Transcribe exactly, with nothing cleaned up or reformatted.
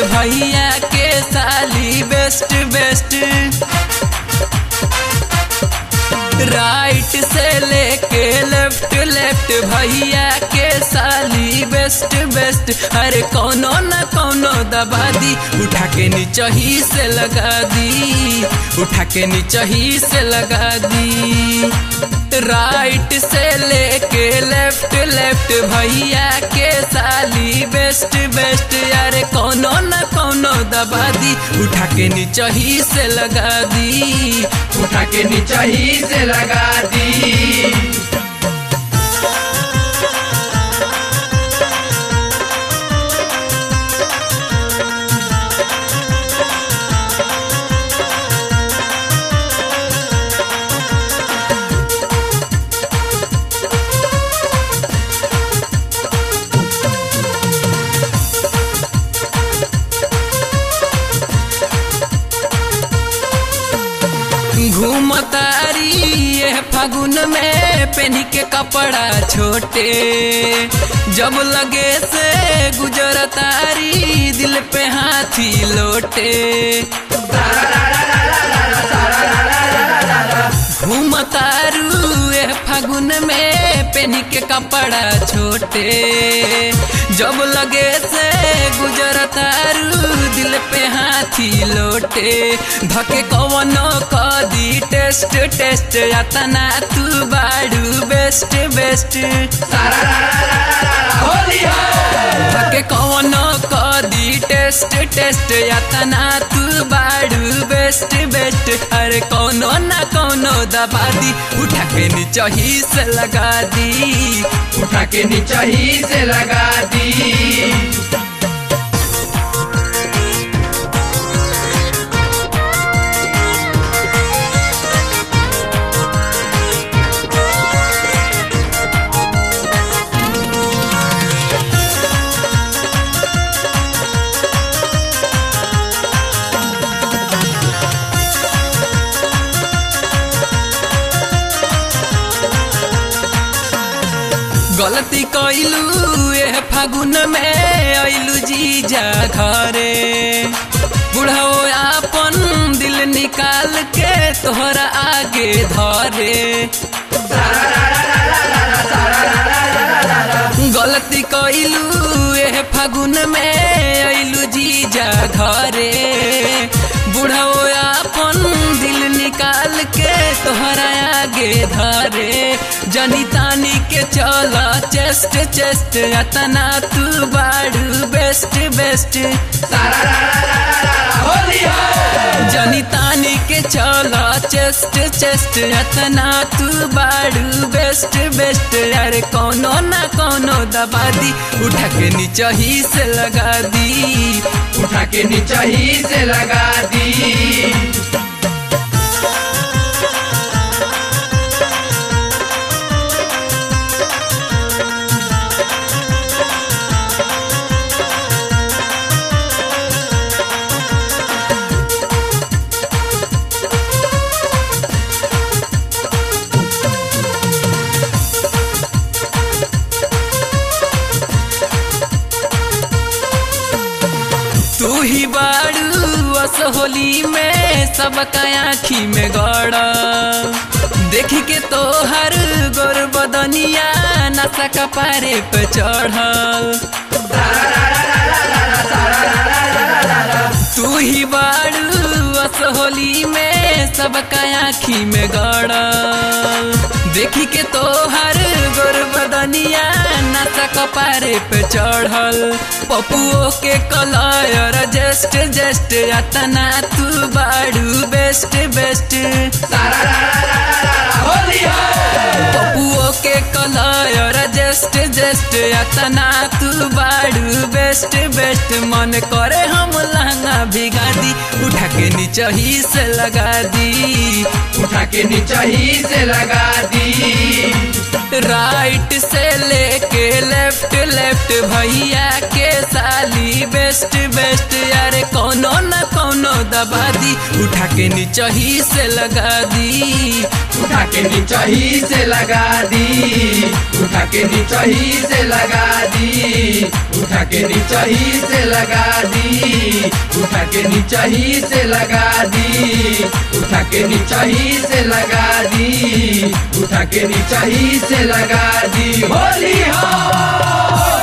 भैया के साली बेस्ट बेस्ट। राइट से लेके लेफ्ट लेफ्ट भैया के साली बेस्ट बेस्ट। अरे कोनो न कोनो दबा दी, उठा के नीचे ही से लगा दी, उठा के नीचे ही से लगा दी। राइट से लेके लेफ्ट लेफ्ट भैया के साली बेस्ट बेस्ट। अरे कोनो न कोनो दबा दी, उठा के नीचे ही से लगा दी, उठा के नीचे ही से लगा दी। घूमतारी ये फागुन में पहनी के कपड़ा छोटे, जब लगे से गुजरतारी दिल पे हाथी लोटे। घूमतारू ये फागुन में पहनी के कपड़ा छोटे, जब लगे से गुजरतारू दिल पे हाथी लोटे। धके कवनो कदी टेस्ट टेस्ट यातना तू बाड़ू बेस्ट बेस्ट। धके कवनो कदी टेस्ट टेस्ट यातना तू बाड़ू बेस्ट बेस्ट। अरे कोनो ना कोनो दबा दी, उठा के नीचे ही से लगा दी, उठा के नीचे ही से लगा दी। गलती कइलू ये फागुन में अइलू जीजा घरे, बुढ़ाओ अपन दिल निकाल के तोहरा आगे धरे। गलती कइलू ये फागुन में अइलू जीजा घरे, बुढ़ाओ अपन दिल निकाल के तोहरा आगे धरे। जनी तानी के चला चेस्ट चेस्ट यातना तू बाड़ू बेस्ट बेस्ट। जनी तानी के चला चेस्ट चेस्ट यातना तू बाड़ू बेस्ट बेस्ट। यार कोनो ना कोनो दबा दी, उठा के नीचे ही से लगा दी, उठा के नीचे ही से लगा दी। तू ही बाड़ू अस होली में सबका आँखी में गड़ा, देखी के तो हर गोर बदनिया नशा का पारे पे चढ़ल। तू ही बाड़ू अस होली में सबका आँखी में गड़ल, देखी के तो हर गोर बदनिया नशा कपारे पे चढ़ल। पपुओ के कलर जस्ट जस्ट यातना तू बाड़ू बेस्ट बेस्ट। पपुओ के कलर जस्ट जस्ट यातना तू बाड़ू बेस्ट बेस्ट। मन करे हम लहंगा भिगा दी, उठा के नीचे ही से लगा दी, उठा के नीचे ही से लगा दी। राइट से लेके लेफ्ट लेफ्ट भैया के साली बेस्ट बेस्ट। यार कोनो न कोनो दबा दी, उठा के नीचे ही से लगा दी, उठा के नीचे ही से लगा दी, उठा के नीचे ही से लगा दी, उठा के नीचे ही से लगा दी, उठा के नीचे ही से लगा दी, उठा के नीचे ही से लगा दी, उठा के नीचे ही से लगा दी। होली हो।